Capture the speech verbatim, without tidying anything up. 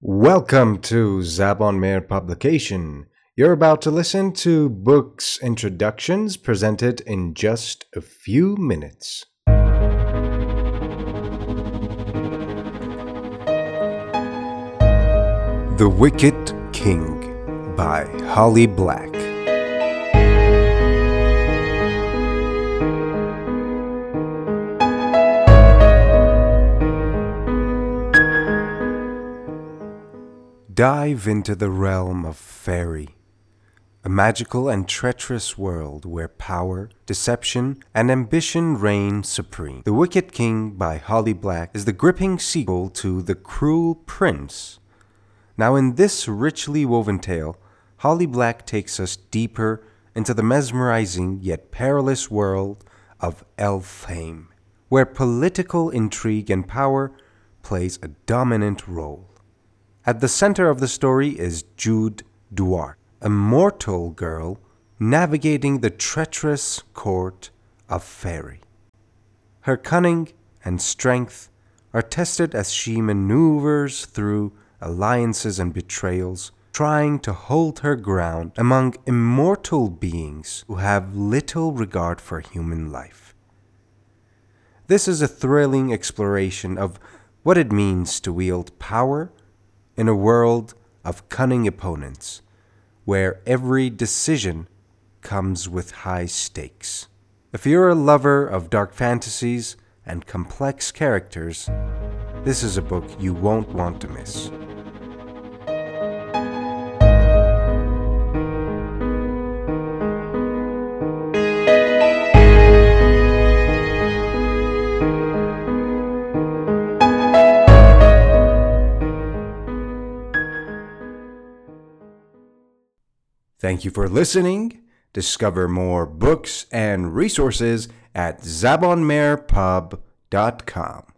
Welcome to Zabon Meir Publication. You're about to listen to books introductions presented in just a few minutes. The Wicked King by Holly Black. Dive into the realm of fairy, a magical and treacherous world where power, deception, and ambition reign supreme. The Wicked King by Holly Black is the gripping sequel to The Cruel Prince. Now, in this richly woven tale, Holly Black takes us deeper into the mesmerizing yet perilous world of Elfhame, where political intrigue and power plays a dominant role. At the center of the story is Jude Duarte, a mortal girl navigating the treacherous court of Fairy. Her cunning and strength are tested as she maneuvers through alliances and betrayals, trying to hold her ground among immortal beings who have little regard for human life. This is a thrilling exploration of what it means to wield power in a world of cunning opponents, where every decision comes with high stakes. If you're a lover of dark fantasies and complex characters, this is a book you won't want to miss. Thank you for listening. Discover more books and resources at zabon meir pub dot com.